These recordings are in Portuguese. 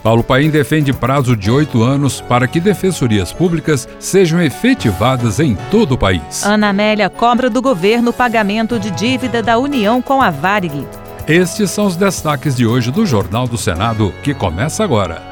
Paulo Paim defende prazo de 8 anos para que defensorias públicas sejam efetivadas em todo o país. Ana Amélia cobra do governo pagamento de dívida da União com a Varig. Estes são os destaques de hoje do Jornal do Senado, que começa agora.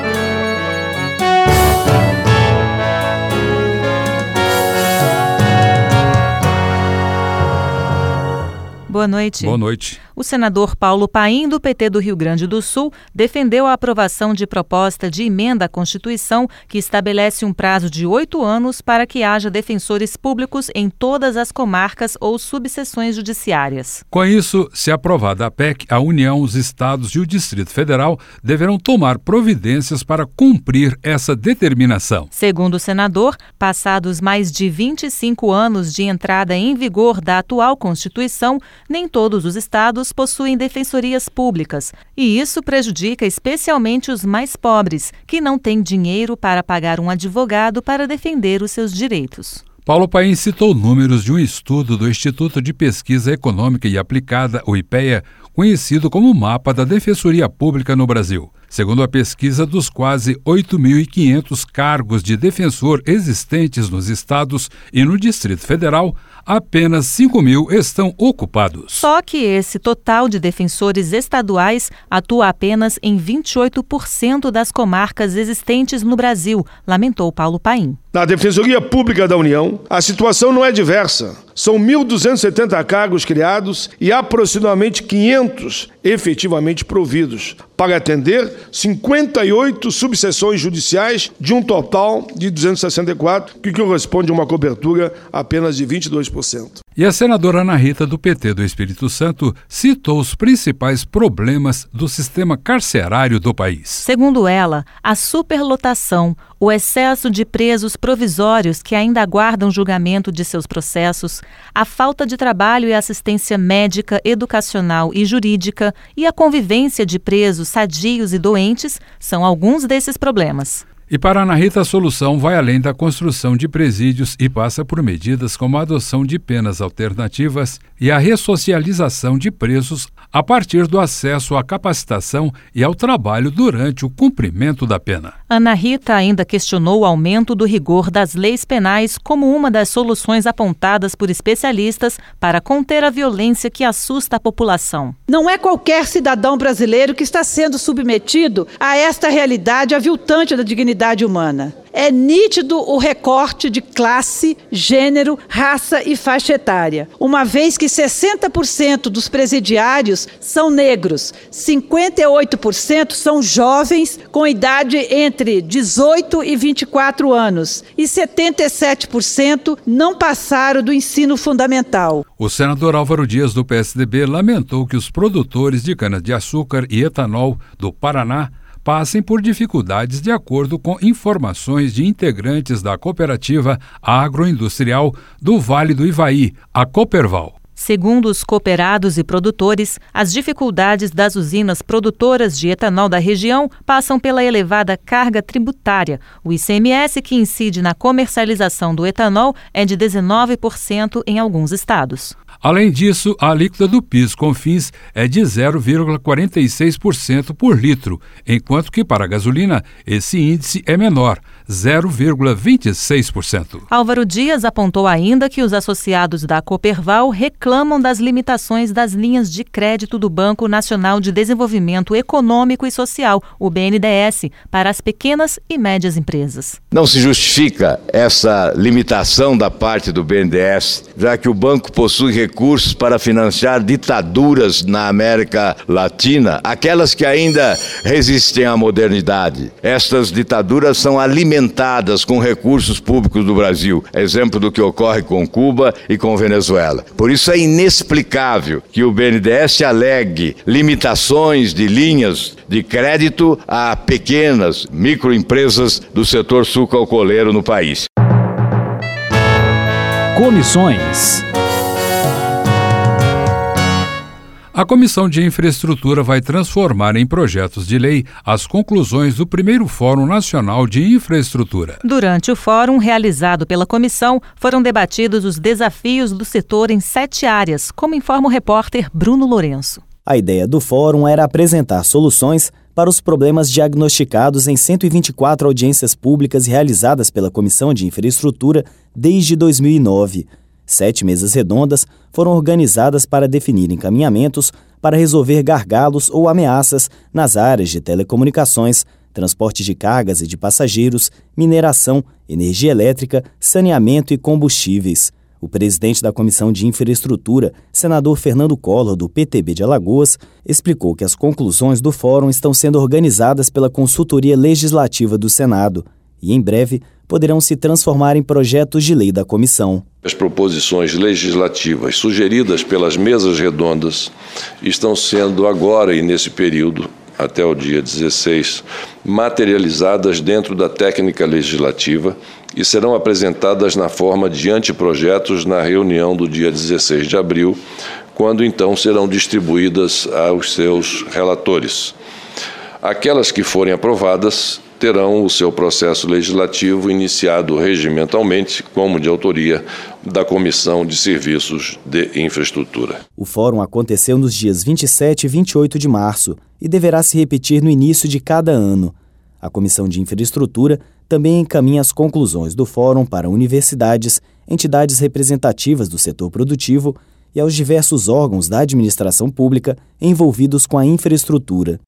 Boa noite. Boa noite. O senador Paulo Paim, do PT do Rio Grande do Sul, defendeu a aprovação de proposta de emenda à Constituição que estabelece um prazo de 8 anos para que haja defensores públicos em todas as comarcas ou subseções judiciárias. Com isso, se aprovada a PEC, a União, os estados e o Distrito Federal deverão tomar providências para cumprir essa determinação. Segundo o senador, passados mais de 25 anos de entrada em vigor da atual Constituição, nem todos os estados possuem defensorias públicas, e isso prejudica especialmente os mais pobres, que não têm dinheiro para pagar um advogado para defender os seus direitos. Paulo Paim citou números de um estudo do Instituto de Pesquisa Econômica e Aplicada, o IPEA, conhecido como Mapa da Defensoria Pública no Brasil. Segundo a pesquisa, dos quase 8.500 cargos de defensor existentes nos estados e no Distrito Federal, apenas 5.000 estão ocupados. Só que esse total de defensores estaduais atua apenas em 28% das comarcas existentes no Brasil, lamentou Paulo Paim. Na Defensoria Pública da União, a situação não é diversa. São 1.270 cargos criados e aproximadamente 500 efetivamente providos, para atender 58 subseções judiciais de um total de 264, que corresponde a uma cobertura apenas de 22%. E a senadora Ana Rita, do PT do Espírito Santo, citou os principais problemas do sistema carcerário do país. Segundo ela, a superlotação, o excesso de presos provisórios que ainda aguardam julgamento de seus processos, a falta de trabalho e assistência médica, educacional e jurídica e a convivência de presos sadios e doentes são alguns desses problemas. E para Ana Rita, a solução vai além da construção de presídios e passa por medidas como a adoção de penas alternativas e a ressocialização de presos a partir do acesso à capacitação e ao trabalho durante o cumprimento da pena. Ana Rita ainda questionou o aumento do rigor das leis penais como uma das soluções apontadas por especialistas para conter a violência que assusta a população. Não é qualquer cidadão brasileiro que está sendo submetido a esta realidade aviltante da dignidade humana. É nítido o recorte de classe, gênero, raça e faixa etária, uma vez que 60% dos presidiários são negros, 58% são jovens com idade entre 18 e 24 anos e 77% não passaram do ensino fundamental. O senador Álvaro Dias, do PSDB, lamentou que os produtores de cana-de-açúcar e etanol do Paraná passem por dificuldades de acordo com informações de integrantes da cooperativa agroindustrial do Vale do Ivaí, a Coperval. Segundo os cooperados e produtores, as dificuldades das usinas produtoras de etanol da região passam pela elevada carga tributária. O ICMS que incide na comercialização do etanol é de 19% em alguns estados. Além disso, a alíquota do PIS/COFINS é de 0,46% por litro, enquanto que para a gasolina esse índice é menor, 0,26%. Álvaro Dias apontou ainda que os associados da Coperval reclamam das limitações das linhas de crédito do Banco Nacional de Desenvolvimento Econômico e Social, o BNDES, para as pequenas e médias empresas. Não se justifica essa limitação da parte do BNDES, já que o banco possui recursos para financiar ditaduras na América Latina, aquelas que ainda resistem à modernidade. Estas ditaduras são alimentadas com recursos públicos do Brasil, exemplo do que ocorre com Cuba e com Venezuela. Por isso é inexplicável que o BNDES alegue limitações de linhas de crédito a pequenas microempresas do setor sucroalcooleiro no país. Comissões. A Comissão de Infraestrutura vai transformar em projetos de lei as conclusões do primeiro Fórum Nacional de Infraestrutura. Durante o fórum realizado pela comissão, foram debatidos os desafios do setor em 7 áreas, como informa o repórter Bruno Lourenço. A ideia do fórum era apresentar soluções para os problemas diagnosticados em 124 audiências públicas realizadas pela Comissão de Infraestrutura desde 2009. 7 mesas redondas foram organizadas para definir encaminhamentos para resolver gargalos ou ameaças nas áreas de telecomunicações, transporte de cargas e de passageiros, mineração, energia elétrica, saneamento e combustíveis. O presidente da Comissão de Infraestrutura, senador Fernando Collor, do PTB de Alagoas, explicou que as conclusões do fórum estão sendo organizadas pela Consultoria Legislativa do Senado e, em breve, poderão se transformar em projetos de lei da comissão. As proposições legislativas sugeridas pelas mesas redondas estão sendo agora e nesse período, até o dia 16, materializadas dentro da técnica legislativa e serão apresentadas na forma de anteprojetos na reunião do dia 16 de abril, quando então serão distribuídas aos seus relatores. Aquelas que forem aprovadas terão o seu processo legislativo iniciado regimentalmente, como de autoria da Comissão de Serviços de Infraestrutura. O fórum aconteceu nos dias 27 e 28 de março e deverá se repetir no início de cada ano. A Comissão de Infraestrutura também encaminha as conclusões do fórum para universidades, entidades representativas do setor produtivo e aos diversos órgãos da administração pública envolvidos com a infraestrutura.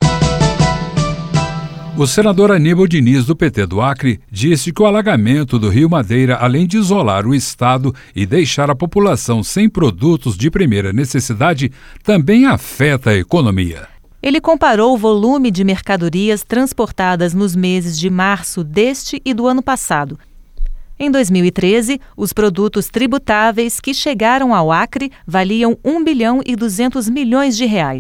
O senador Aníbal Diniz, do PT do Acre, disse que o alagamento do Rio Madeira, além de isolar o estado e deixar a população sem produtos de primeira necessidade, também afeta a economia. Ele comparou o volume de mercadorias transportadas nos meses de março deste e do ano passado. Em 2013, os produtos tributáveis que chegaram ao Acre valiam R$ 1,2 bilhão.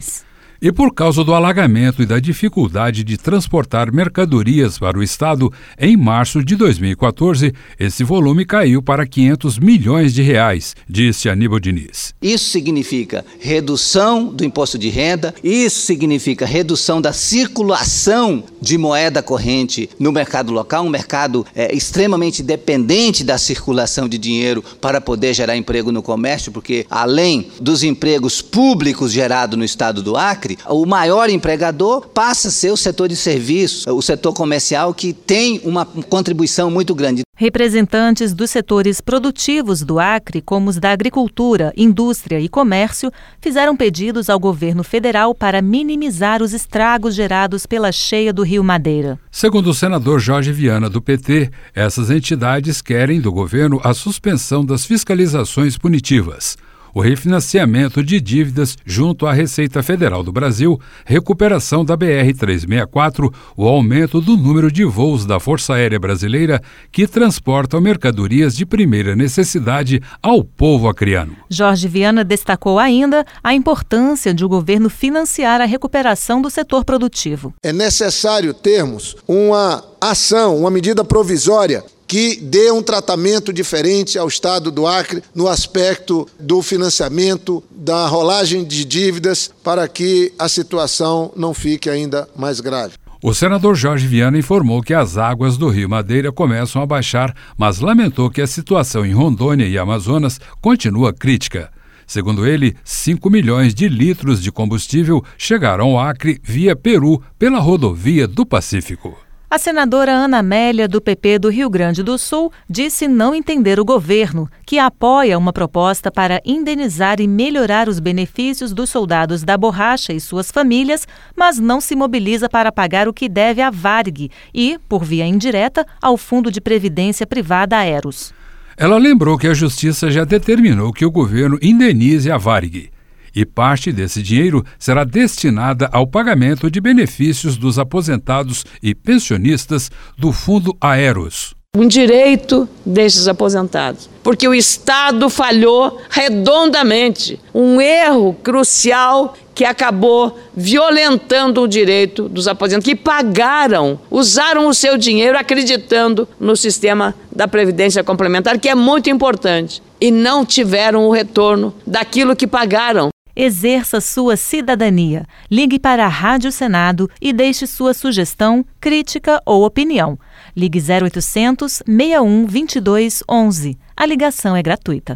E por causa do alagamento e da dificuldade de transportar mercadorias para o estado, em março de 2014, esse volume caiu para R$ 500 milhões, disse Aníbal Diniz. Isso significa redução do imposto de renda, isso significa redução da circulação de moeda corrente no mercado local, um mercado extremamente dependente da circulação de dinheiro para poder gerar emprego no comércio, porque além dos empregos públicos gerados no estado do Acre, o maior empregador passa a ser o setor de serviços, o setor comercial, que tem uma contribuição muito grande. Representantes dos setores produtivos do Acre, como os da agricultura, indústria e comércio, fizeram pedidos ao governo federal para minimizar os estragos gerados pela cheia do Rio Madeira. Segundo o senador Jorge Viana, do PT, essas entidades querem do governo a suspensão das fiscalizações punitivas, o refinanciamento de dívidas junto à Receita Federal do Brasil, recuperação da BR-364, o aumento do número de voos da Força Aérea Brasileira que transportam mercadorias de primeira necessidade ao povo acreano. Jorge Viana destacou ainda a importância de o governo financiar a recuperação do setor produtivo. É necessário termos uma ação, uma medida provisória que dê um tratamento diferente ao estado do Acre no aspecto do financiamento, da rolagem de dívidas, para que a situação não fique ainda mais grave. O senador Jorge Viana informou que as águas do Rio Madeira começam a baixar, mas lamentou que a situação em Rondônia e Amazonas continua crítica. Segundo ele, 5 milhões de litros de combustível chegaram ao Acre via Peru pela rodovia do Pacífico. A senadora Ana Amélia, do PP do Rio Grande do Sul, disse não entender o governo, que apoia uma proposta para indenizar e melhorar os benefícios dos soldados da borracha e suas famílias, mas não se mobiliza para pagar o que deve à Varig e, por via indireta, ao Fundo de Previdência Privada Aeros. Ela lembrou que a Justiça já determinou que o governo indenize a Varig. E parte desse dinheiro será destinada ao pagamento de benefícios dos aposentados e pensionistas do Fundo Aeros. Um direito desses aposentados, porque o Estado falhou redondamente, um erro crucial que acabou violentando o direito dos aposentados, que pagaram, usaram o seu dinheiro acreditando no sistema da Previdência Complementar, que é muito importante, e não tiveram o retorno daquilo que pagaram. Exerça sua cidadania. Ligue para a Rádio Senado e deixe sua sugestão, crítica ou opinião. Ligue 0800 61 22 11. A ligação é gratuita.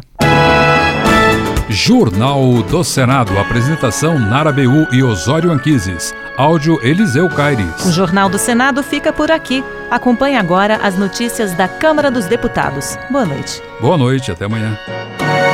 Jornal do Senado. Apresentação Nara Beu e Osório Anquises. áudio Eliseu Caires. O Jornal do Senado fica por aqui. Acompanhe agora as notícias da Câmara dos Deputados. Boa noite. Boa noite, até amanhã.